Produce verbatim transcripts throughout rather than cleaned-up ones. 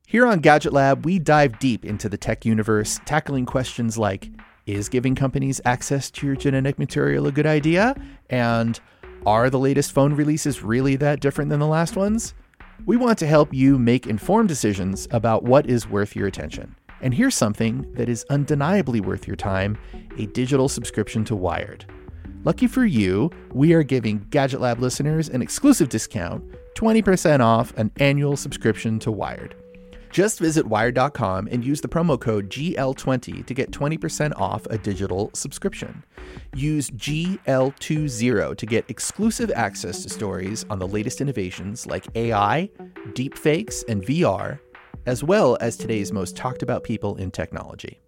Here on Gadget Lab, we dive deep into the tech universe, tackling questions like, is giving companies access to your genetic material a good idea? And are the latest phone releases really that different than the last ones? We want to help you make informed decisions about what is worth your attention. And here's something that is undeniably worth your time, a digital subscription to Wired. Lucky for you, we are giving Gadget Lab listeners an exclusive discount, twenty percent off an annual subscription to Wired. Just visit wired dot com and use the promo code G L twenty to get twenty percent off a digital subscription. Use G L twenty to get exclusive access to stories on the latest innovations like A I, deepfakes, and V R, as well as today's most talked about people in technology.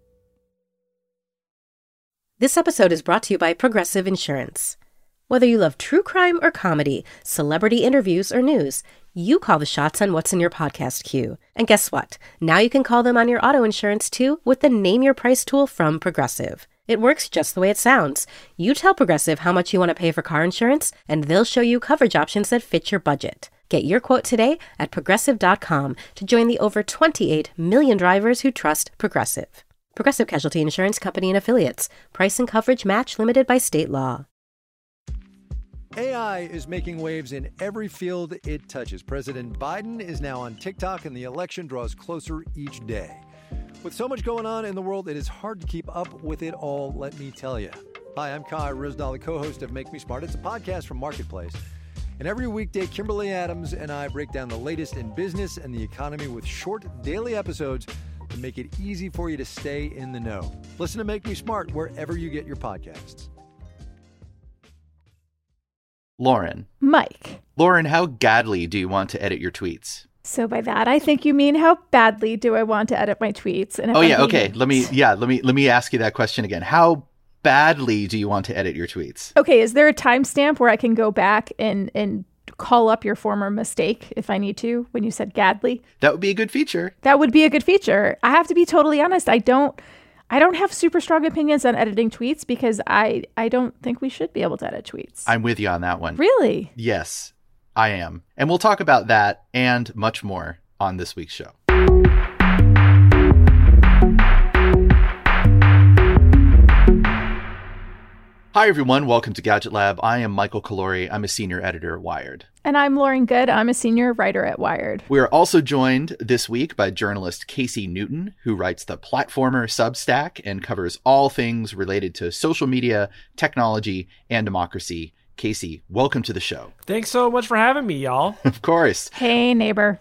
This episode is brought to you by Progressive Insurance. Whether you love true crime or comedy, celebrity interviews or news, you call the shots on what's in your podcast queue. And guess what? Now you can call them on your auto insurance too with the Name Your Price tool from Progressive. It works just the way it sounds. You tell Progressive how much you want to pay for car insurance, and they'll show you coverage options that fit your budget. Get your quote today at progressive dot com to join the over twenty-eight million drivers who trust Progressive. Progressive Casualty Insurance Company and Affiliates. Price and coverage match limited by state law. A I is making waves in every field it touches. President Biden is now on TikTok, and the election draws closer each day. With so much going on in the world, it is hard to keep up with it all, let me tell you. Hi, I'm Kai Ryssdal, the co-host of Make Me Smart. It's a podcast from Marketplace. And every weekday, Kimberly Adams and I break down the latest in business and the economy with short daily episodes to make it easy for you to stay in the know. Listen to Make Me Smart wherever you get your podcasts. Lauren. Mike. Lauren, how gadly do you want to edit your tweets? So by that, I think you mean how badly do I want to edit my tweets? And if oh I yeah, mean- okay. Let me yeah, let me let me ask you that question again. How badly do you want to edit your tweets? Okay, is there a timestamp where I can go back and and call up your former mistake if I need to when you said gadly? That would be a good feature. That would be a good feature. I have to be totally honest. I don't I don't have super strong opinions on editing tweets because I, I don't think we should be able to edit tweets. I'm with you on that one. Really? Yes, I am. And we'll talk about that and much more on this week's show. Hi, everyone. Welcome to Gadget Lab. I am Michael Calore. I'm a senior editor at Wired. And I'm Lauren Good. I'm a senior writer at Wired. We are also joined this week by journalist Casey Newton, who writes the Platformer Substack and covers all things related to social media, technology, and democracy. Casey, welcome to the show. Thanks so much for having me, y'all. Of course. Hey, neighbor.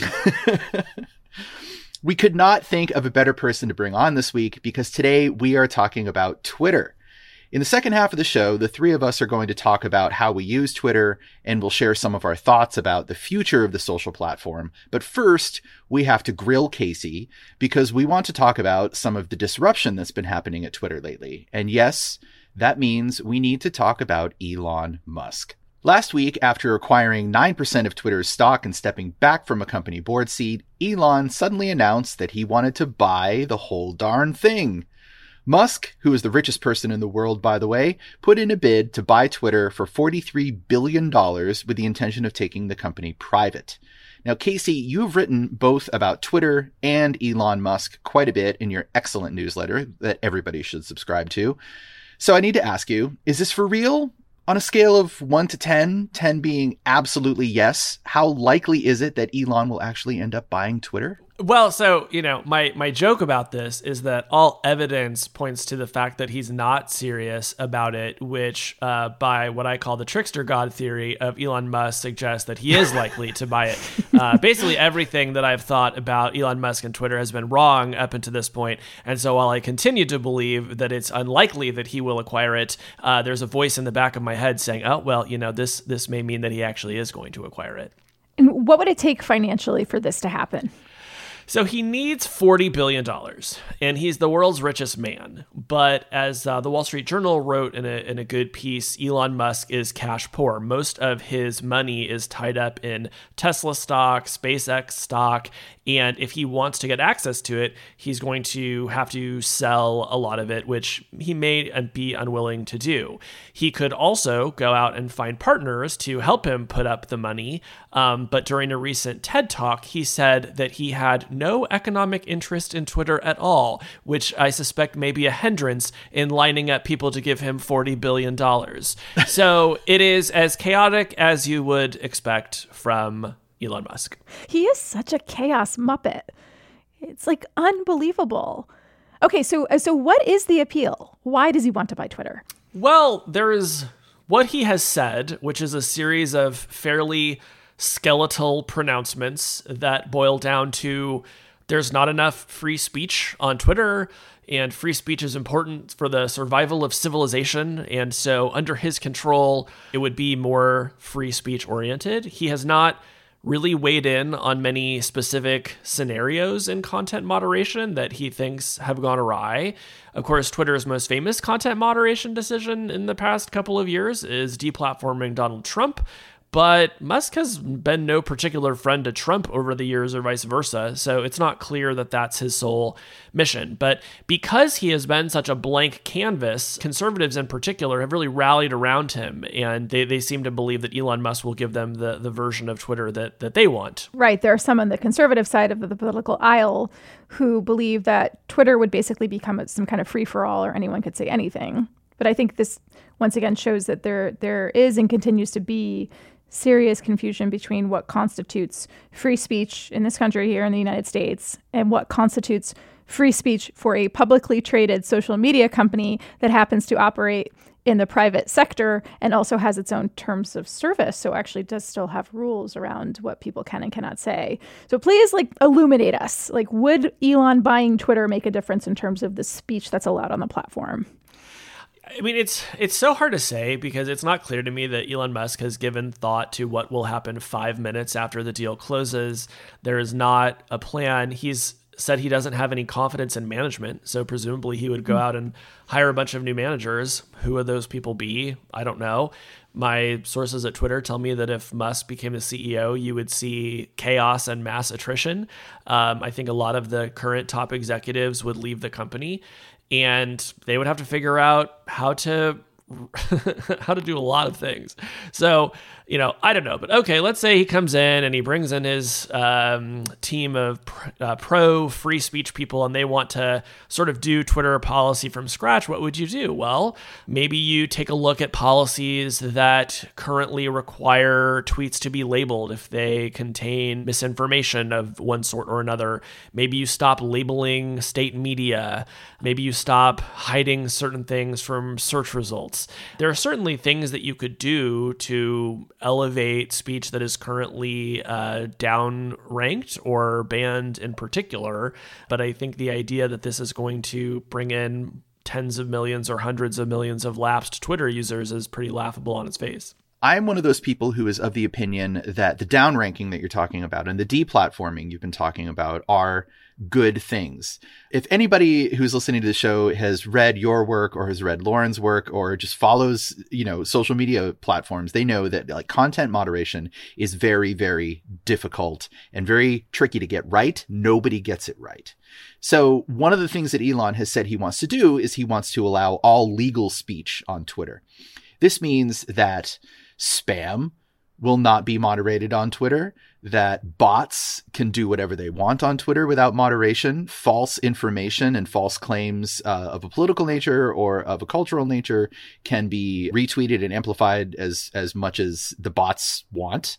We could not think of a better person to bring on this week because today we are talking about Twitter. In the second half of the show, the three of us are going to talk about how we use Twitter, and we'll share some of our thoughts about the future of the social platform. But first, we have to grill Casey because we want to talk about some of the disruption that's been happening at Twitter lately. And yes, that means we need to talk about Elon Musk. Last week, after acquiring nine percent of Twitter's stock and stepping back from a company board seat, Elon suddenly announced that he wanted to buy the whole darn thing. Musk, who is the richest person in the world, by the way, put in a bid to buy Twitter for forty-three billion dollars with the intention of taking the company private. Now, Casey, you've written both about Twitter and Elon Musk quite a bit in your excellent newsletter that everybody should subscribe to. So I need to ask you, is this for real? On a scale of one to ten, ten being absolutely yes, how likely is it that Elon will actually end up buying Twitter? Well, so, you know, my, my joke about this is that all evidence points to the fact that he's not serious about it, which uh, by what I call the trickster god theory of Elon Musk suggests that he is likely to buy it. Uh, basically, everything that I've thought about Elon Musk and Twitter has been wrong up until this point. And so while I continue to believe that it's unlikely that he will acquire it, uh, there's a voice in the back of my head saying, oh, well, you know, this this may mean that he actually is going to acquire it. And what would it take financially for this to happen? So he needs forty billion dollars, and he's the world's richest man. But as uh, the Wall Street Journal wrote in a, in a good piece, Elon Musk is cash poor. Most of his money is tied up in Tesla stock, SpaceX stock, and if he wants to get access to it, he's going to have to sell a lot of it, which he may be unwilling to do. He could also go out and find partners to help him put up the money. Um, but during a recent TED Talk, he said that he had no economic interest in Twitter at all, which I suspect may be a hindrance in lining up people to give him forty billion dollars. So it is as chaotic as you would expect from Elon Musk. He is such a chaos muppet. It's like unbelievable. Okay, so so what is the appeal? Why does he want to buy Twitter? Well, there is what he has said, which is a series of fairly skeletal pronouncements that boil down to there's not enough free speech on Twitter, and free speech is important for the survival of civilization. And so under his control, it would be more free speech oriented. He has not really weighed in on many specific scenarios in content moderation that he thinks have gone awry. Of course, Twitter's most famous content moderation decision in the past couple of years is deplatforming Donald Trump. But Musk has been no particular friend to Trump over the years or vice versa, so it's not clear that that's his sole mission. But because he has been such a blank canvas, conservatives in particular have really rallied around him, and they, they seem to believe that Elon Musk will give them the, the version of Twitter that, that they want. Right. There are some on the conservative side of the political aisle who believe that Twitter would basically become some kind of free-for-all or anyone could say anything. But I think this, once again, shows that there there is and continues to be serious confusion between what constitutes free speech in this country here in the United States and what constitutes free speech for a publicly traded social media company that happens to operate in the private sector and also has its own terms of service. So actually does still have rules around what people can and cannot say. So please like illuminate us. Like, would Elon buying Twitter make a difference in terms of the speech that's allowed on the platform? I mean, it's it's so hard to say because it's not clear to me that Elon Musk has given thought to what will happen five minutes after the deal closes. There is not a plan. He's said he doesn't have any confidence in management, so presumably he would go out and hire a bunch of new managers. Who would those people be? I don't know. My sources at Twitter tell me that if Musk became the C E O, you would see chaos and mass attrition. Um, I think a lot of the current top executives would leave the company. And they would have to figure out how to how to do a lot of things. So, you know, I don't know. But okay, let's say he comes in and he brings in his um, team of pr- uh, pro free speech people and they want to sort of do Twitter policy from scratch. What would you do? Well, maybe you take a look at policies that currently require tweets to be labeled if they contain misinformation of one sort or another. Maybe you stop labeling state media. Maybe you stop hiding certain things from search results. There are certainly things that you could do to elevate speech that is currently uh, downranked or banned in particular. But I think the idea that this is going to bring in tens of millions or hundreds of millions of lapsed Twitter users is pretty laughable on its face. I'm one of those people who is of the opinion that the downranking that you're talking about and the deplatforming you've been talking about are good things. If anybody who's listening to the show has read your work or has read Lauren's work or just follows, you know, social media platforms, they know that like content moderation is very, very difficult and very tricky to get right. Nobody gets it right. So one of the things that Elon has said he wants to do is he wants to allow all legal speech on Twitter. This means that spam will not be moderated on Twitter, that bots can do whatever they want on Twitter without moderation. False information and false claims uh, of a political nature or of a cultural nature can be retweeted and amplified as, as much as the bots want.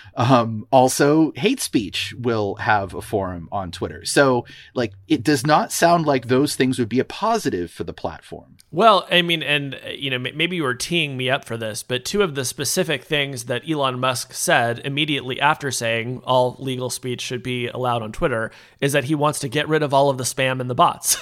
Um, also, hate speech will have a forum on Twitter. So, like, it does not sound like those things would be a positive for the platform. Well, I mean, and, you know, maybe you were teeing me up for this, but two of the specific things that Elon Musk said immediately after saying all legal speech should be allowed on Twitter is that he wants to get rid of all of the spam and the bots.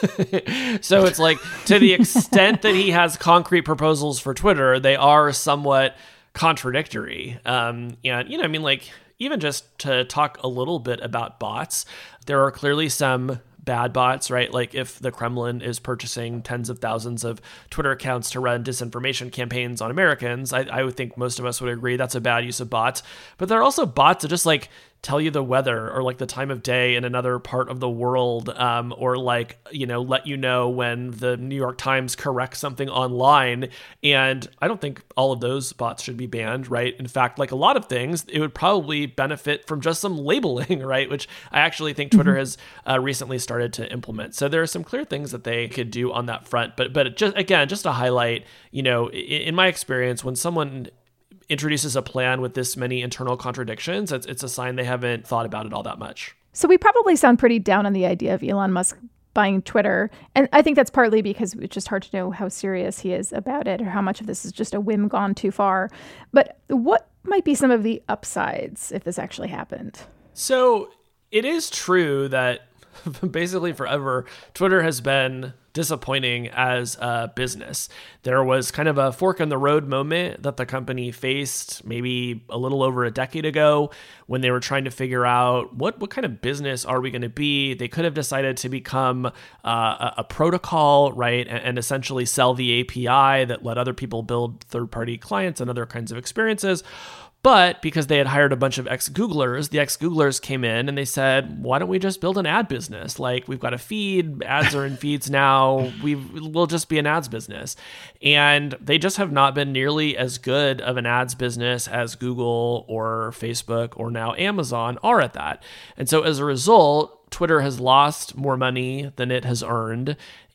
So it's like, to the extent that he has concrete proposals for Twitter, they are somewhat contradictory. Um, and, you know, I mean, like, even just to talk a little bit about bots, there are clearly some bad bots, right? Like if the Kremlin is purchasing tens of thousands of Twitter accounts to run disinformation campaigns on Americans, I, I would think most of us would agree that's a bad use of bots. But there are also bots that just like tell you the weather or like the time of day in another part of the world, um, or like, you know, let you know when the New York Times corrects something online. And I don't think all of those bots should be banned, right? In fact, like a lot of things, it would probably benefit from just some labeling, right? Which I actually think Twitter mm-hmm. has uh, recently started to implement. So there are some clear things that they could do on that front. But, but just again, just to highlight, you know, in, in my experience, when someone introduces a plan with this many internal contradictions, it's, it's a sign they haven't thought about it all that much. So we probably sound pretty down on the idea of Elon Musk buying Twitter. And I think that's partly because it's just hard to know how serious he is about it or how much of this is just a whim gone too far. But what might be some of the upsides if this actually happened? So it is true that basically forever, Twitter has been disappointing as a business. There was kind of a fork in the road moment that the company faced maybe a little over a decade ago when they were trying to figure out what, what kind of business are we going to be. They could have decided to become uh, a, a protocol, right, and, and essentially sell the A P I that let other people build third-party clients and other kinds of experiences. But because they had hired a bunch of ex-Googlers, the ex-Googlers came in and they said, why don't we just build an ad business? Like, we've got a feed, ads are in feeds now, we will just be an ads business. And they just have not been nearly as good of an ads business as Google or Facebook or now Amazon are at that. And so as a result, Twitter has lost more money than it has earned.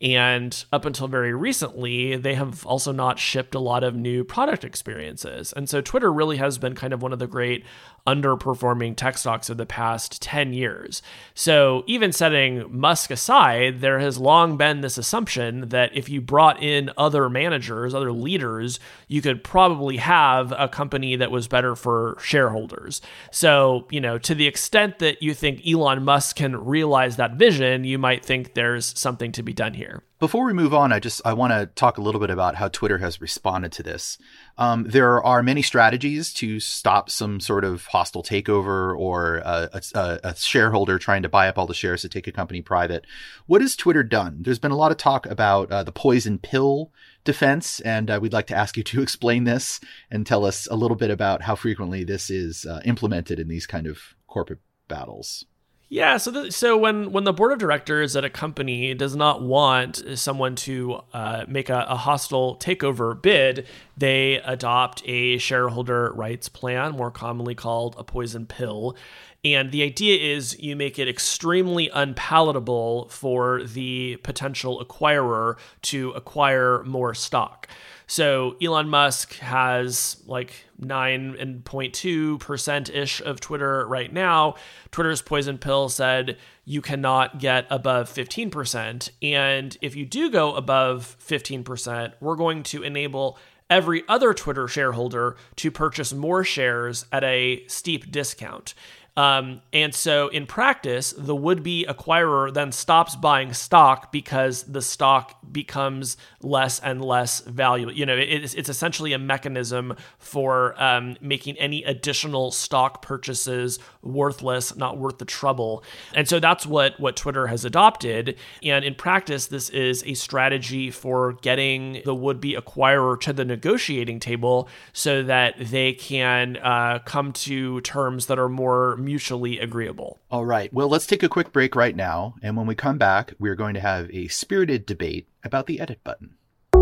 And up until very recently, they have also not shipped a lot of new product experiences. And so Twitter really has been kind of one of the great underperforming tech stocks of the past ten years. So even setting Musk aside, there has long been this assumption that if you brought in other managers, other leaders, you could probably have a company that was better for shareholders. So, you know, to the extent that you think Elon Musk can realize that vision, you might think there's something to be done here. Before we move on, I just I want to talk a little bit about how Twitter has responded to this. Um, there are many strategies to stop some sort of hostile takeover or a, a, a shareholder trying to buy up all the shares to take a company private. What has Twitter done? There's been a lot of talk about uh, the poison pill defense, and uh, we'd like to ask you to explain this and tell us a little bit about how frequently this is uh, implemented in these kind of corporate battles. Yeah, so the, so when, when the board of directors at a company does not want someone to uh, make a, a hostile takeover bid, they adopt a shareholder rights plan, more commonly called a poison pill. And the idea is you make it extremely unpalatable for the potential acquirer to acquire more stock. So Elon Musk has like nine point two percent-ish of Twitter right now. Twitter's poison pill said you cannot get above fifteen percent. And if you do go above fifteen percent, we're going to enable every other Twitter shareholder to purchase more shares at a steep discount. Um, and so in practice, the would-be acquirer then stops buying stock because the stock becomes less and less valuable. You know, it's, it's essentially a mechanism for um, making any additional stock purchases worthless, not worth the trouble. And so that's what, what Twitter has adopted. And in practice, this is a strategy for getting the would-be acquirer to the negotiating table so that they can uh, come to terms that are more mutually agreeable. All right. Well, let's take a quick break right now. And when we come back, we're going to have a spirited debate about the edit button.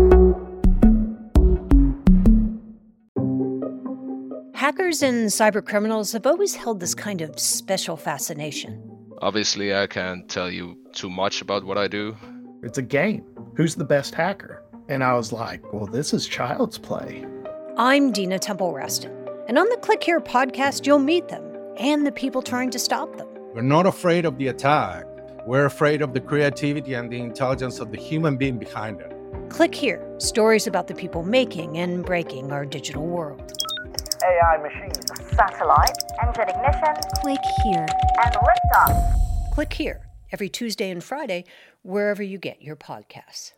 Hackers and cybercriminals have always held this kind of special fascination. Obviously, I can't tell you too much about what I do. It's a game. Who's the best hacker? And I was like, well, this is child's play. I'm Dina Temple-Raston, and on the Click Here podcast, you'll meet them and the people trying to stop them. We're not afraid of the attack. We're afraid of the creativity and the intelligence of the human being behind it. Click Here, stories about the people making and breaking our digital world. A I machines, satellite, engine ignition, Click Here, and liftoff. Click Here, every Tuesday and Friday, wherever you get your podcasts.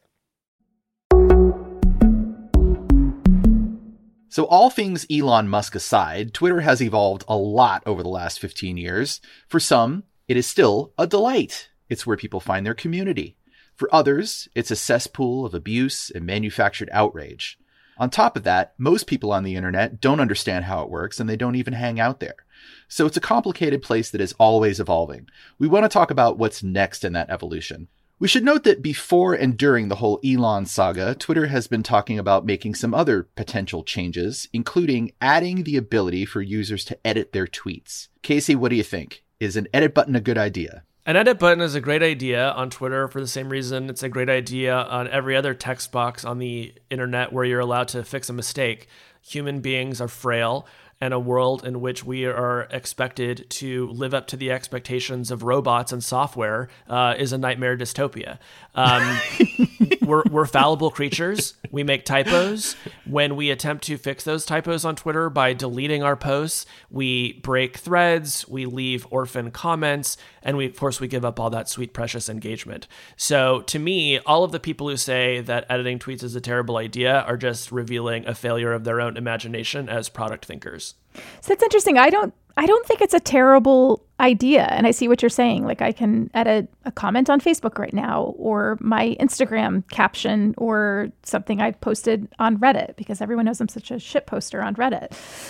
So all things Elon Musk aside, Twitter has evolved a lot over the last fifteen years. For some, it is still a delight. It's where people find their community. For others, it's a cesspool of abuse and manufactured outrage. On top of that, most people on the internet don't understand how it works and they don't even hang out there. So it's a complicated place that is always evolving. We want to talk about what's next in that evolution. We should note that before and during the whole Elon saga, Twitter has been talking about making some other potential changes, including adding the ability for users to edit their tweets. Casey, what do you think? Is an edit button a good idea? An edit button is a great idea on Twitter for the same reason it's a great idea on every other text box on the internet where you're allowed to fix a mistake. Human beings are frail, and a world in which we are expected to live up to the expectations of robots and software uh, is a nightmare dystopia. Um, we're, we're fallible creatures. We make typos. When we attempt to fix those typos on Twitter by deleting our posts, we break threads, we leave orphan comments, and we, of course, we give up all that sweet, precious engagement. So to me, all of the people who say that editing tweets is a terrible idea are just revealing a failure of their own imagination as product thinkers. So that's interesting. I don't I don't think it's a terrible idea. And I see what you're saying. Like I can edit a comment on Facebook right now, or my Instagram caption, or something I posted on Reddit, because everyone knows I'm such a shit poster on Reddit.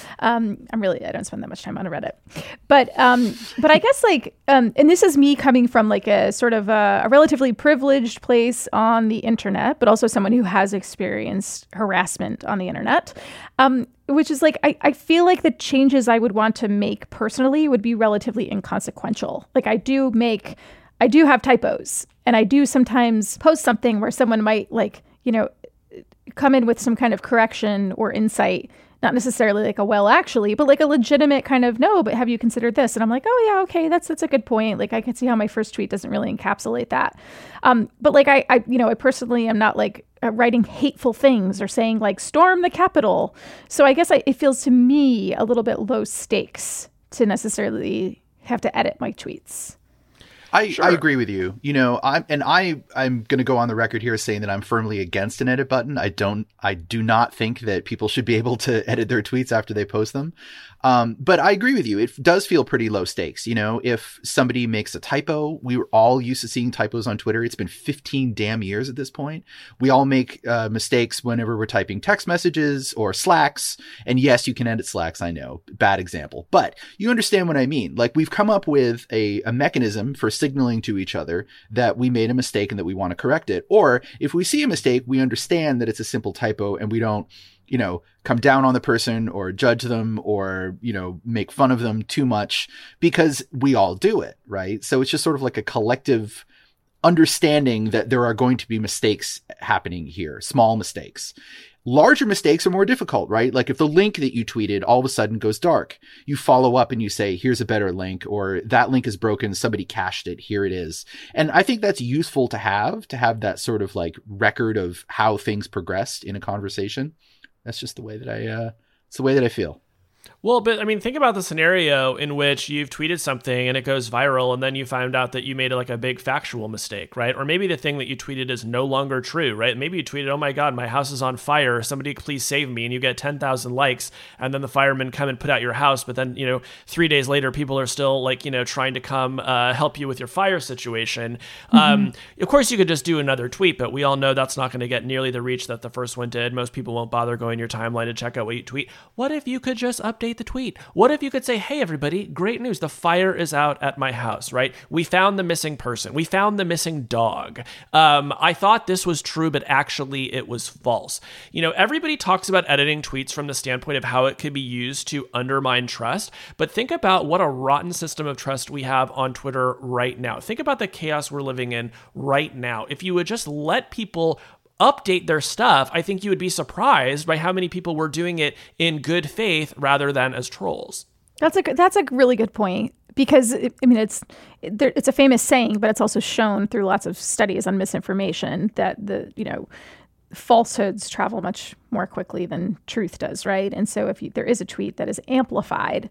Um, I'm really, I don't spend that much time on Reddit. But um, but I guess like, um, and this is me coming from like a sort of a, a relatively privileged place on the internet, but also someone who has experienced harassment on the internet. Um, which is like, I, I feel like the changes I would want to make personally would be relatively inconsequential. Like I do make, I do have typos, and I do sometimes post something where someone might like, you know, come in with some kind of correction or insight, not necessarily like a well actually, but like a legitimate kind of, no, but have you considered this? And I'm like, oh yeah, okay, that's that's a good point. Like I can see how my first tweet doesn't really encapsulate that. Um, but like I, I, you know, I personally am not like uh, writing hateful things or saying like storm the Capitol. So I guess I, it feels to me a little bit low stakes to necessarily have to edit my tweets. I, Sure. I agree with you. You know, I'm and I I'm going to go on the record here saying that I'm firmly against an edit button. I don't I do not think that people should be able to edit their tweets after they post them. Um, but I agree with you. It does feel pretty low stakes. You know, if somebody makes a typo, we were all used to seeing typos on Twitter. It's been fifteen damn years at this point. We all make uh, mistakes whenever we're typing text messages or Slacks. And yes, you can edit Slacks. I know, bad example, but you understand what I mean. Like we've come up with a, a mechanism for signaling to each other that we made a mistake and that we want to correct it. Or if we see a mistake, we understand that it's a simple typo and we don't, you know, come down on the person or judge them or, you know, make fun of them too much because we all do it, right? So it's just sort of like a collective understanding that there are going to be mistakes happening here, small mistakes. Larger mistakes are more difficult, right? Like if the link that you tweeted all of a sudden goes dark, you follow up and you say, here's a better link, or that link is broken, somebody cached it, here it is. And I think that's useful to have, to have that sort of like record of how things progressed in a conversation. That's just the way that I, uh, it's the way that I feel. Well, but I mean, think about the scenario in which you've tweeted something and it goes viral, and then you find out that you made like a big factual mistake, right? Or maybe the thing that you tweeted is no longer true, right? Maybe you tweeted, oh my God, my house is on fire. Somebody please save me. And you get ten thousand likes, and then the firemen come and put out your house. But then, you know, three days later, people are still like, you know, trying to come uh, help you with your fire situation. Mm-hmm. Um, of course, you could just do another tweet, but we all know that's not going to get nearly the reach that the first one did. Most people won't bother going your timeline to check out what you tweet. What if you could just update the tweet? What if you could say, hey, everybody, great news. The fire is out at my house, right? We found the missing person. We found the missing dog. Um, I thought this was true, but actually it was false. You know, everybody talks about editing tweets from the standpoint of how it could be used to undermine trust, but think about what a rotten system of trust we have on Twitter right now. Think about the chaos we're living in right now. If you would just let people update their stuff, I think you would be surprised by how many people were doing it in good faith rather than as trolls. That's a that's a really good point, because I mean it's it's a famous saying, but it's also shown through lots of studies on misinformation that the you know falsehoods travel much more quickly than truth does, right? And so if you, there is a tweet that is amplified,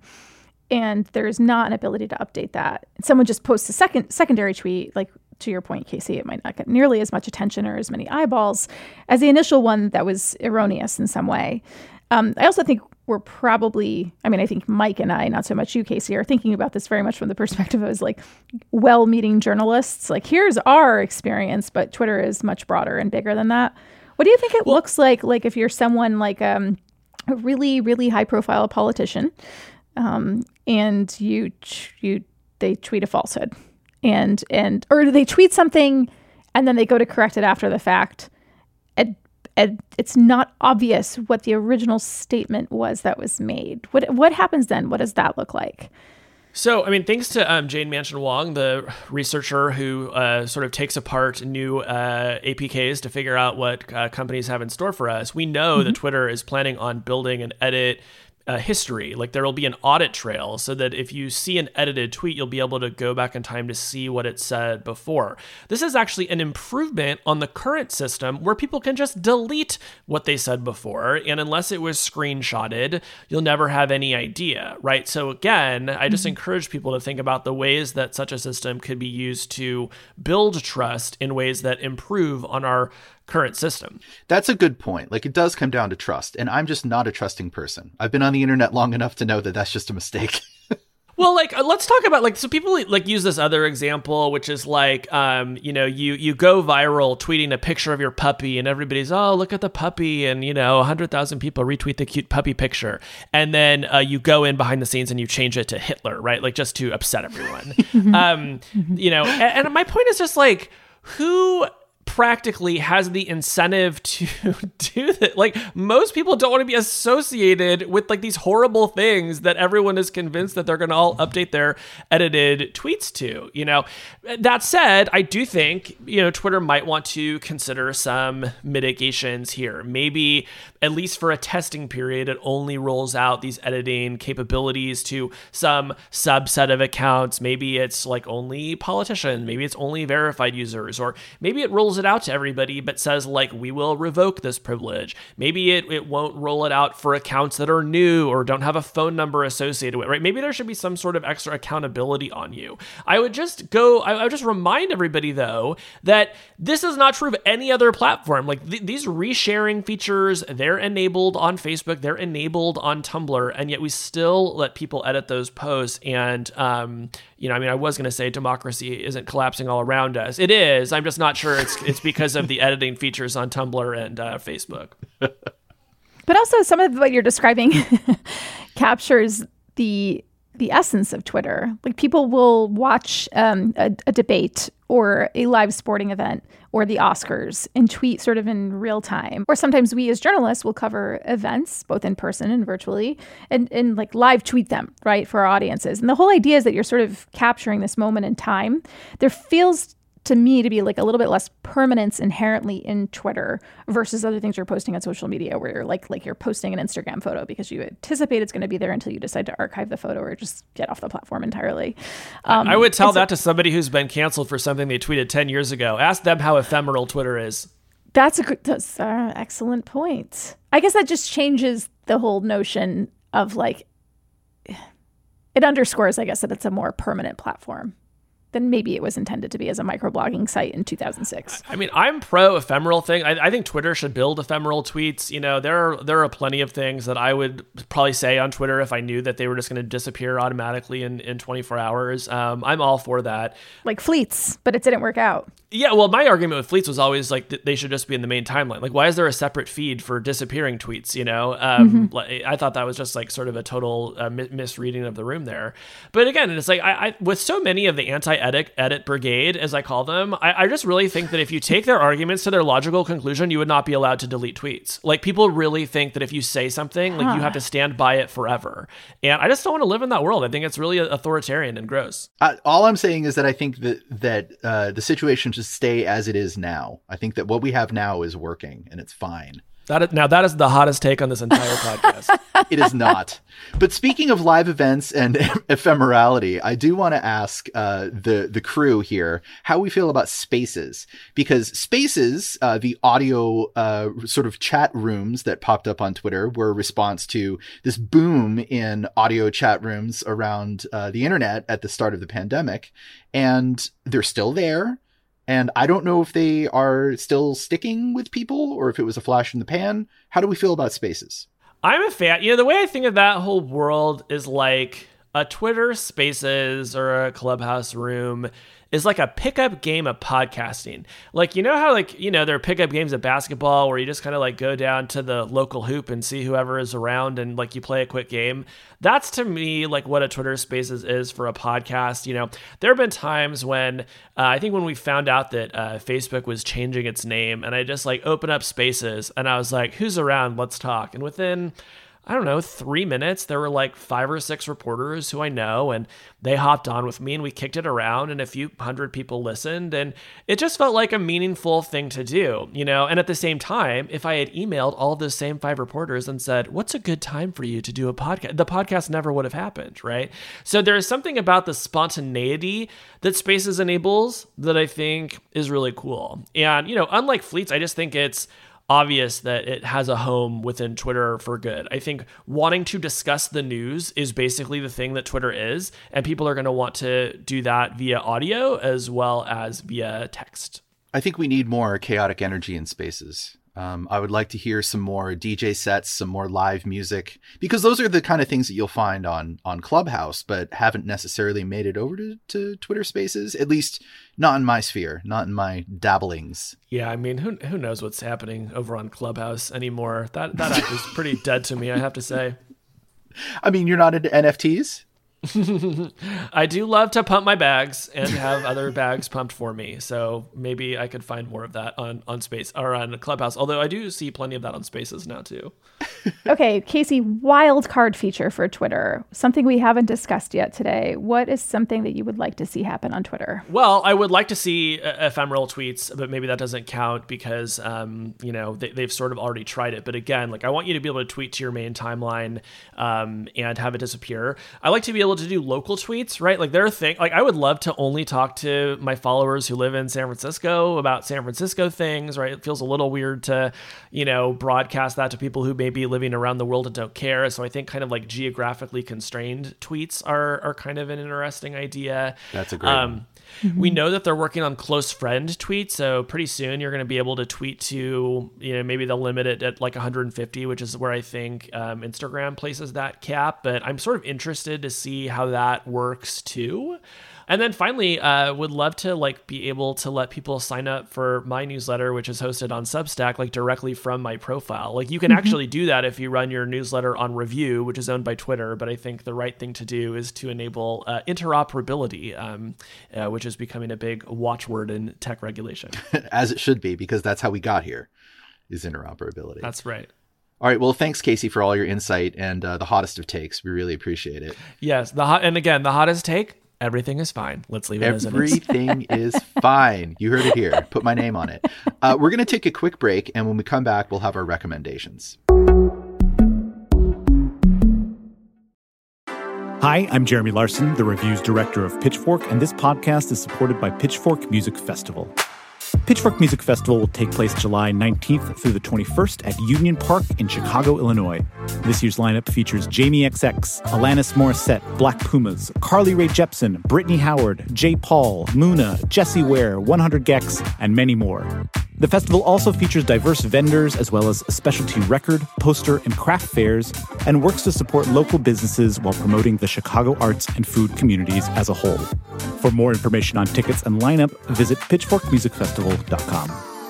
and there is not an ability to update that, someone just posts a second secondary tweet, like to your point, Casey, it might not get nearly as much attention or as many eyeballs as the initial one that was erroneous in some way. Um, I also think we're probably, I mean, I think Mike and I, not so much you, Casey, are thinking about this very much from the perspective of as like well-meaning journalists. Like, here's our experience, but Twitter is much broader and bigger than that. What do you think it well, looks like, like if you're someone like um, a really, really high-profile politician, um, and you you they tweet a falsehood, and and or they tweet something and then they go to correct it after the fact, and, and it's not obvious what the original statement was that was made. What what happens then? What does that look like? So, I mean, thanks to um, Jane Manchun Wong, the researcher who uh, sort of takes apart new uh, A P Ks to figure out what uh, companies have in store for us, we know mm-hmm. that Twitter is planning on building an edit uh, history. Like, there will be an audit trail so that if you see an edited tweet, you'll be able to go back in time to see what it said before. This is actually an improvement on the current system where people can just delete what they said before. And unless it was screenshotted, you'll never have any idea, right? So again, I just mm-hmm. encourage people to think about the ways that such a system could be used to build trust in ways that improve on our current system. That's a good point. Like, it does come down to trust, and I'm just not a trusting person. I've been on the internet long enough to know that that's just a mistake. Well, like, let's talk about, like, so people like use this other example, which is like, um, you know, you you go viral tweeting a picture of your puppy and everybody's, oh, look at the puppy. And, you know, one hundred thousand people retweet the cute puppy picture. And then uh, you go in behind the scenes and you change it to Hitler, right? Like, just to upset everyone. um, you know, and, and my point is just like, who practically has the incentive to do that? Like, most people don't want to be associated with like these horrible things that everyone is convinced that they're going to all update their edited tweets to, you know. That said, I do think, you know, Twitter might want to consider some mitigations here. Maybe at least for a testing period, it only rolls out these editing capabilities to some subset of accounts. Maybe it's like only politicians, maybe it's only verified users, or maybe it rolls it out to everybody but says like, we will revoke this privilege. Maybe it, it won't roll it out for accounts that are new or don't have a phone number associated with it, right? Maybe there should be some sort of extra accountability on you. I would just go, I, I would just remind everybody though, that this is not true of any other platform. Like th- these resharing features, they're enabled on Facebook, they're enabled on Tumblr, and yet we still let people edit those posts. And, um, you know, I mean, I was going to say democracy isn't collapsing all around us. It is. I'm just not sure it's it's because of the editing features on Tumblr and uh, Facebook. But also some of what you're describing captures the the essence of Twitter. Like people will watch um, a, a debate or a live sporting event or the Oscars and tweet sort of in real time. Or sometimes we as journalists will cover events, both in person and virtually, and, and like live tweet them, right, for our audiences. And the whole idea is that you're sort of capturing this moment in time. There feels to me to be like a little bit less permanence inherently in Twitter versus other things you're posting on social media where you're like like you're posting an Instagram photo because you anticipate it's going to be there until you decide to archive the photo or just get off the platform entirely. Um, I would tell that to somebody who's been canceled for something they tweeted ten years ago. Ask them how ephemeral Twitter is. That's a that's an excellent point. I guess that just changes the whole notion of like, it underscores, I guess, that it's a more permanent platform than maybe it was intended to be as a microblogging site in two thousand six. I mean, I'm pro ephemeral thing. I, I think Twitter should build ephemeral tweets. You know, there are there are plenty of things that I would probably say on Twitter if I knew that they were just going to disappear automatically in, in twenty-four hours. Um, I'm all for that. Like Fleets, but it didn't work out. Yeah, well, my argument with Fleets was always like th- they should just be in the main timeline. Like, why is there a separate feed for disappearing tweets? You know, um, mm-hmm. I thought that was just like sort of a total uh, mi- misreading of the room there. But again, it's like I, I with so many of the anti-edit edit brigade, as I call them, I, I just really think that if you take their arguments to their logical conclusion, you would not be allowed to delete tweets. Like people really think that if you say something, like huh. you have to stand by it forever. And I just don't want to live in that world. I think it's really authoritarian and gross. Uh, all I'm saying is that I think that that uh, the situation should stay as it is now. I think that what we have now is working and it's fine. That is, now that is the hottest take on this entire podcast. It is not. But speaking of live events and ephemerality, I do want to ask uh, the the crew here how we feel about Spaces, because Spaces, uh, the audio uh, sort of chat rooms that popped up on Twitter, were a response to this boom in audio chat rooms around uh, the internet at the start of the pandemic, and they're still there. And I don't know if they are still sticking with people or if it was a flash in the pan. How do we feel about Spaces? I'm a fan. You know, the way I think of that whole world is like a Twitter Spaces or a Clubhouse room is like a pickup game of podcasting. Like, you know how like, you know, there are pickup games of basketball where you just kind of like go down to the local hoop and see whoever is around and like you play a quick game. That's to me like what a Twitter Spaces is for a podcast. You know, there have been times when uh, I think when we found out that uh, Facebook was changing its name, and I just like open up Spaces and I was like, who's around? Let's talk. And within I don't know, three minutes, there were like five or six reporters who I know, and they hopped on with me and we kicked it around and a few hundred people listened, and it just felt like a meaningful thing to do, you know? And at the same time, if I had emailed all of those same five reporters and said, what's a good time for you to do a podcast? The podcast never would have happened, right? So there's something about the spontaneity that Spaces enables that I think is really cool. And, you know, unlike Fleets, I just think it's obvious that it has a home within Twitter for good. I think wanting to discuss the news is basically the thing that Twitter is, and people are going to want to do that via audio as well as via text. I think we need more chaotic energy in Spaces. Um, I would like to hear some more D J sets, some more live music, because those are the kind of things that you'll find on on Clubhouse, but haven't necessarily made it over to, to Twitter Spaces, at least not in my sphere, not in my dabblings. Yeah, I mean, who who knows what's happening over on Clubhouse anymore? That that app is pretty dead to me, I have to say. I mean, you're not into N F Ts? I do love to pump my bags and have other bags pumped for me. So maybe I could find more of that on, on Space or on Clubhouse. Although I do see plenty of that on Spaces now too. Okay, Casey, wild card feature for Twitter. Something we haven't discussed yet today. What is something that you would like to see happen on Twitter? Well, I would like to see uh, ephemeral tweets, but maybe that doesn't count because, um, you know, they, they've sort of already tried it. But again, like I want you to be able to tweet to your main timeline um, and have it disappear. I like to be able to do local tweets, right? Like there are things, like I would love to only talk to my followers who live in San Francisco about San Francisco things, right? It feels a little weird to, you know, broadcast that to people who may be living around the world and don't care. So I think kind of like geographically constrained tweets are are kind of an interesting idea. That's a great um, one. Mm-hmm. We know that they're working on close friend tweets. So pretty soon you're going to be able to tweet to, you know, maybe they'll limit it at like one hundred fifty, which is where I think um, Instagram places that cap. But I'm sort of interested to see how that works too. And then finally, uh, would love to like be able to let people sign up for my newsletter, which is hosted on Substack, like directly from my profile. Like you can mm-hmm. actually do that if you run your newsletter on Review, which is owned by Twitter. But I think the right thing to do is to enable uh, interoperability, um, uh, which is becoming a big watchword in tech regulation. As it should be, because that's how we got here, is interoperability. That's right. All right. Well, thanks, Casey, for all your insight and uh, the hottest of takes. We really appreciate it. Yes. The hot, and again, the hottest take. Everything is fine. Let's leave it as it is. Everything is fine. You heard it here. Put my name on it. Uh, we're going to take a quick break, and when we come back, we'll have our recommendations. Hi, I'm Jeremy Larson, the reviews director of Pitchfork, and this podcast is supported by Pitchfork Music Festival. Pitchfork Music Festival will take place July nineteenth through the twenty-first at Union Park in Chicago, Illinois. This year's lineup features Jamie X X, Alanis Morissette, Black Pumas, Carly Rae Jepsen, Brittany Howard, J. Paul, Muna, Jessie Ware, one hundred gecs, and many more. The festival also features diverse vendors as well as specialty record, poster, and craft fairs, and works to support local businesses while promoting the Chicago arts and food communities as a whole. For more information on tickets and lineup, visit pitchfork music festival dot com.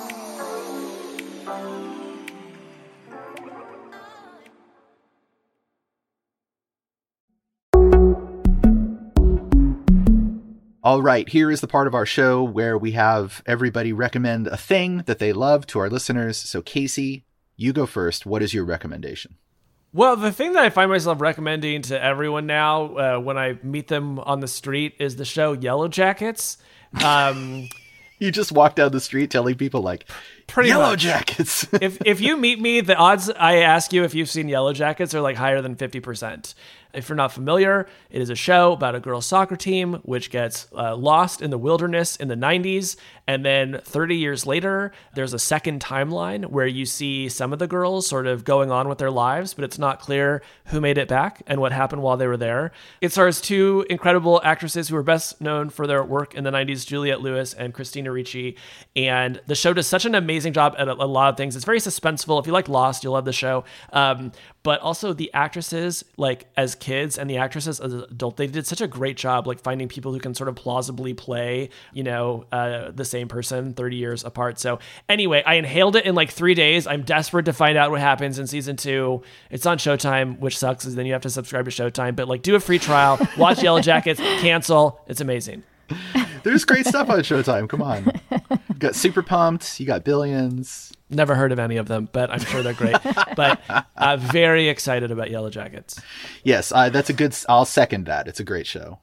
All right, here is the part of our show where we have everybody recommend a thing that they love to our listeners. So, Casey, you go first. What is your recommendation? Well, the thing that I find myself recommending to everyone now uh, when I meet them on the street is the show Yellow Jackets. Um, you just walk down the street telling people like, Pretty Yellow much. Jackets. if if you meet me, the odds I ask you if you've seen Yellow Jackets are like higher than fifty percent. If you're not familiar, it is a show about a girls' soccer team which gets uh, lost in the wilderness in the nineties. And then thirty years later, there's a second timeline where you see some of the girls sort of going on with their lives, but it's not clear who made it back and what happened while they were there. It stars two incredible actresses who are best known for their work in the nineties, Juliette Lewis and Christina Ricci. And the show does such an amazing job at a, a lot of things. It's very suspenseful. If you like Lost, you'll love the show. Um, but also the actresses, like as kids and the actresses as adult, they did such a great job, like finding people who can sort of plausibly play, you know, uh, the same person thirty years apart. So anyway, I inhaled it in like three days. I'm desperate to find out what happens in season two. It's on Showtime, which sucks, is then you have to subscribe to Showtime, but like do a free trial, watch Yellow Jackets, cancel. It's amazing. There's great stuff on Showtime. Come on. You got Super Pumped. You got Billions. Never heard of any of them, but I'm sure they're great. But uh, very excited about Yellow Jackets. Yes, uh, that's a good, I'll second that. It's a great show.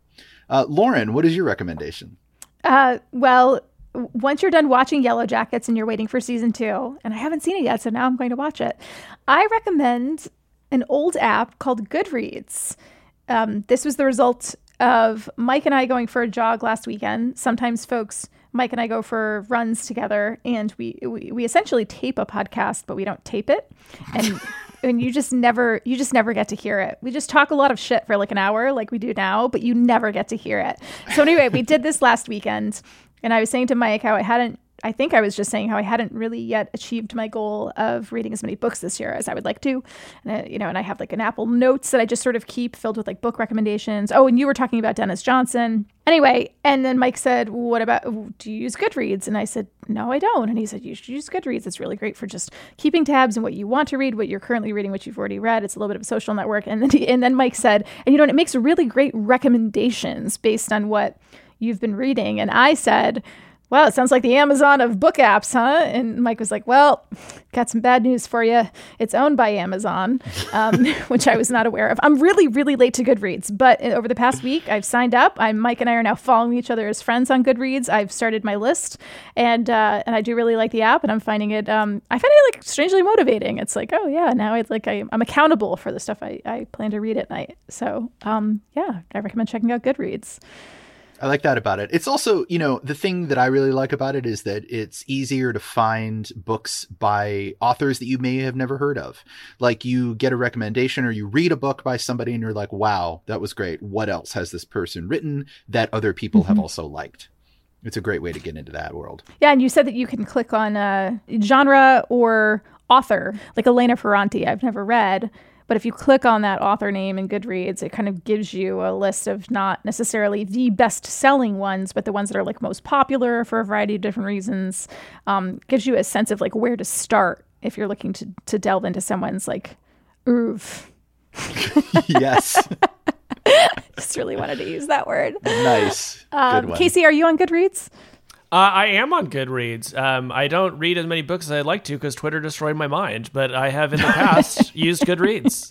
Uh, Lauren, what is your recommendation? Uh, well, once you're done watching Yellow Jackets and you're waiting for season two, and I haven't seen it yet, so now I'm going to watch it. I recommend an old app called Goodreads. Um, this was the result of Mike and I going for a jog last weekend. Sometimes folks, Mike and I go for runs together, and we we, we essentially tape a podcast, but we don't tape it. And and you just never you just never get to hear it. We just talk a lot of shit for like an hour like we do now, but you never get to hear it. So anyway, we did this last weekend, and I was saying to Mike how I hadn't I think I was just saying how I hadn't really yet achieved my goal of reading as many books this year as I would like to. And, I, you know, and I have like an Apple Notes that I just sort of keep filled with like book recommendations. Oh, and you were talking about Dennis Johnson. Anyway, and then Mike said, what about, do you use Goodreads? And I said, no, I don't. And he said, you should use Goodreads. It's really great for just keeping tabs on what you want to read, what you're currently reading, what you've already read. It's a little bit of a social network. And then, he, and then Mike said, and you know, and it makes really great recommendations based on what you've been reading. And I said, wow, it sounds like the Amazon of book apps, huh? And Mike was like, well, got some bad news for you. It's owned by Amazon, um, which I was not aware of. I'm really, really late to Goodreads, but over the past week, I've signed up. I'm Mike and I are now following each other as friends on Goodreads. I've started my list, and uh, and I do really like the app, and I'm finding it, um, I find it like strangely motivating. It's like, oh yeah, now it's like I, I'm accountable for the stuff I, I plan to read at night. So um, yeah, I recommend checking out Goodreads. I like that about it. It's also, you know, the thing that I really like about it is that it's easier to find books by authors that you may have never heard of. Like you get a recommendation or you read a book by somebody and you're like, wow, that was great. What else has this person written that other people mm-hmm. have also liked? It's a great way to get into that world. Yeah. And you said that you can click on uh, genre or author, like Elena Ferrante, I've never read. But if you click on that author name in Goodreads, it kind of gives you a list of not necessarily the best-selling ones, but the ones that are like most popular for a variety of different reasons. Um, gives you a sense of like where to start if you're looking to to delve into someone's like oeuvre. Yes. Just really wanted to use that word. Nice. Um, Good one. Casey, are you on Goodreads? Uh, I am on Goodreads. Um, I don't read as many books as I'd like to because Twitter destroyed my mind, but I have in the past used Goodreads.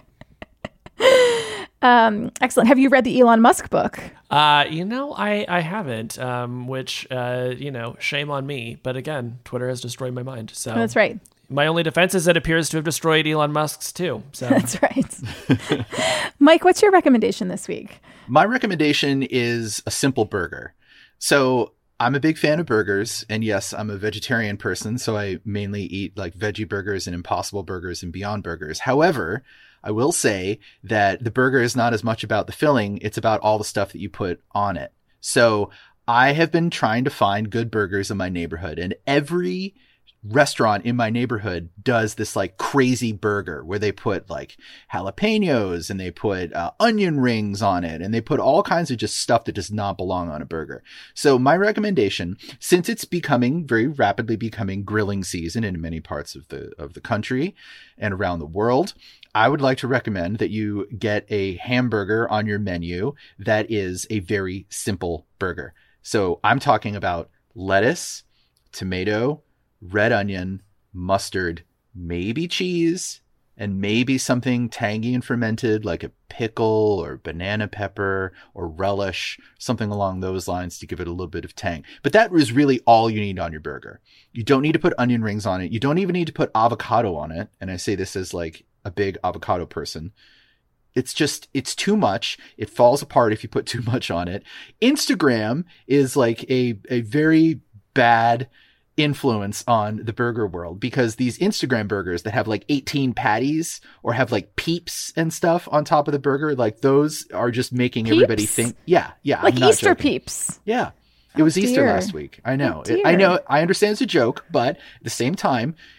Um, excellent. Have you read the Elon Musk book? Uh, you know, I, I haven't, um, which, uh, you know, shame on me. But again, Twitter has destroyed my mind. So oh, that's right. My only defense is it appears to have destroyed Elon Musk's too. So that's right. Mike, what's your recommendation this week? My recommendation is a simple burger. So I'm a big fan of burgers, and yes, I'm a vegetarian person, so I mainly eat like veggie burgers and Impossible Burgers and Beyond Burgers. However, I will say that the burger is not as much about the filling, it's about all the stuff that you put on it. So I have been trying to find good burgers in my neighborhood, and every restaurant in my neighborhood does this like crazy burger where they put like jalapenos and they put uh, onion rings on it and they put all kinds of just stuff that does not belong on a burger. So my recommendation, since it's becoming very rapidly becoming grilling season in many parts of the of the country and around the world, I would like to recommend that you get a hamburger on your menu that is a very simple burger. So I'm talking about lettuce, tomato, red onion, mustard, maybe cheese, and maybe something tangy and fermented like a pickle or banana pepper or relish, something along those lines to give it a little bit of tang. But that is really all you need on your burger. You don't need to put onion rings on it. You don't even need to put avocado on it. And I say this as like a big avocado person. It's just, it's too much. It falls apart if you put too much on it. Instagram is like a, a very bad influence on the burger world because these Instagram burgers that have like eighteen patties or have like peeps and stuff on top of the burger, like those are just making peeps? everybody think, yeah, yeah. Like I'm not Easter joking. peeps. Yeah. It was oh, Easter dear. last week. I know. Oh, it, I know. I understand it's a joke, but at the same time,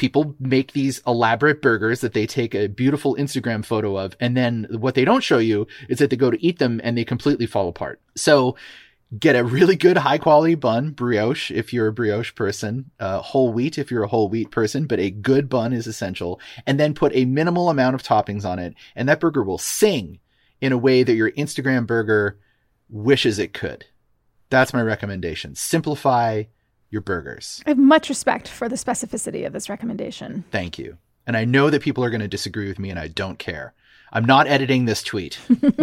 people make these elaborate burgers that they take a beautiful Instagram photo of. And then what they don't show you is that they go to eat them and they completely fall apart. So get a really good high quality bun, brioche if you're a brioche person, uh, whole wheat if you're a whole wheat person, but a good bun is essential. And then put a minimal amount of toppings on it. And that burger will sing in a way that your Instagram burger wishes it could. That's my recommendation. Simplify your burgers. I have much respect for the specificity of this recommendation. Thank you. And I know that people are going to disagree with me, and I don't care. I'm not editing this tweet.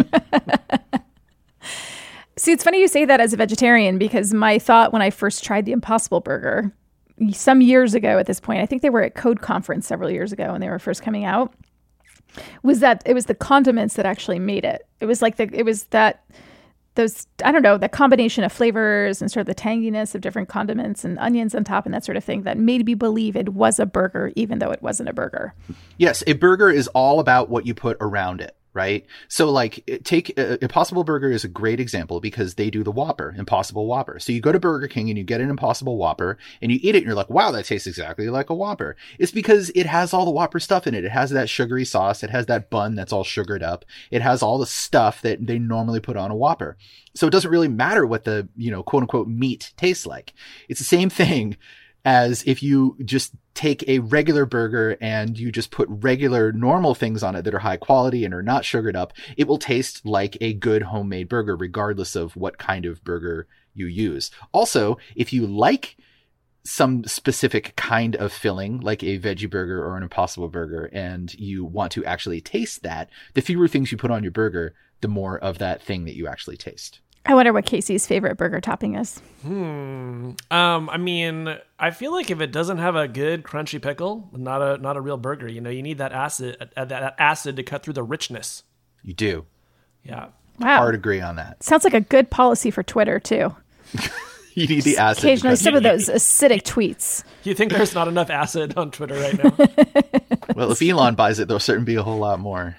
See, it's funny you say that as a vegetarian, because my thought when I first tried the Impossible Burger some years ago at this point, I think they were at Code Conference several years ago when they were first coming out, was that it was the condiments that actually made it. It was like the, it was that, those, I don't know, the combination of flavors and sort of the tanginess of different condiments and onions on top and that sort of thing that made me believe it was a burger, even though it wasn't a burger. Yes, a burger is all about what you put around it. Right. So like take uh, Impossible Burger is a great example because they do the Whopper, Impossible Whopper. So you go to Burger King and you get an Impossible Whopper and you eat it and you're like, wow, that tastes exactly like a Whopper. It's because it has all the Whopper stuff in it. It has that sugary sauce. It has that bun that's all sugared up. It has all the stuff that they normally put on a Whopper. So it doesn't really matter what the, you know, quote unquote meat tastes like. It's the same thing as if you just take a regular burger and you just put regular normal things on it that are high quality and are not sugared up, it will taste like a good homemade burger, regardless of what kind of burger you use. Also, if you like some specific kind of filling, like a veggie burger or an Impossible Burger, and you want to actually taste that, the fewer things you put on your burger, the more of that thing that you actually taste. I wonder what Casey's favorite burger topping is. Hmm. Um. I mean, I feel like if it doesn't have a good crunchy pickle, not a not a real burger. You know, you need that acid, uh, that acid to cut through the richness. You do. Yeah. Wow. Hard agree on that. Sounds like a good policy for Twitter too. You need the acid. Occasionally, some of those acidic tweets. You think there's not enough acid on Twitter right now? Well, if Elon buys it, there'll certainly be a whole lot more.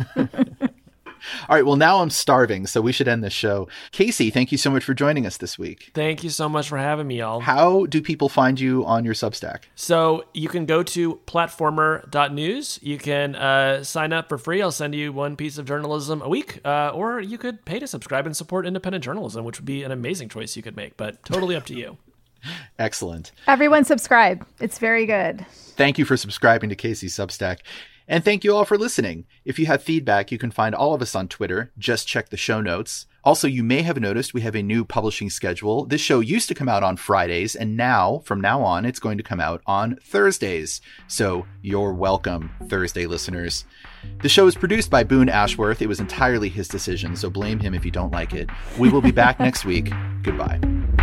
All right. Well, now I'm starving, so we should end this show. Casey, thank you so much for joining us this week. Thank you so much for having me, y'all. How do people find you on your Substack? So you can go to platformer dot news. You can uh, sign up for free. I'll send you one piece of journalism a week. Uh, or you could pay to subscribe and support independent journalism, which would be an amazing choice you could make, but totally up to you. Excellent. Everyone subscribe. It's very good. Thank you for subscribing to Casey's Substack. And thank you all for listening. If you have feedback, you can find all of us on Twitter. Just check the show notes. Also, you may have noticed we have a new publishing schedule. This show used to come out on Fridays, and now, from now on, it's going to come out on Thursdays. So you're welcome, Thursday listeners. The show is produced by Boone Ashworth. It was entirely his decision, so blame him if you don't like it. We will be back next week. Goodbye.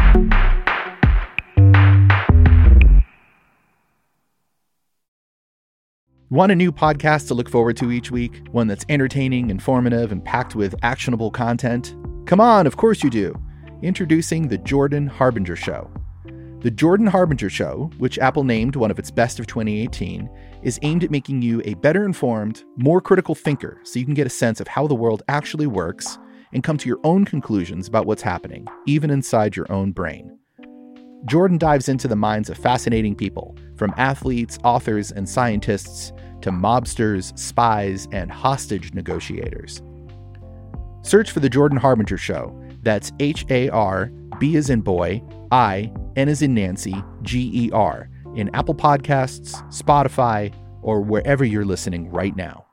Want a new podcast to look forward to each week? One that's entertaining, informative, and packed with actionable content? Come on, of course you do. Introducing The Jordan Harbinger Show. The Jordan Harbinger Show, which Apple named one of its best of twenty eighteen, is aimed at making you a better informed, more critical thinker so you can get a sense of how the world actually works and come to your own conclusions about what's happening, even inside your own brain. Jordan dives into the minds of fascinating people, from athletes, authors, and scientists to mobsters, spies, and hostage negotiators. Search for The Jordan Harbinger Show. That's H A R, B as in boy, I, N as in Nancy, G E R, in Apple Podcasts, Spotify, or wherever you're listening right now.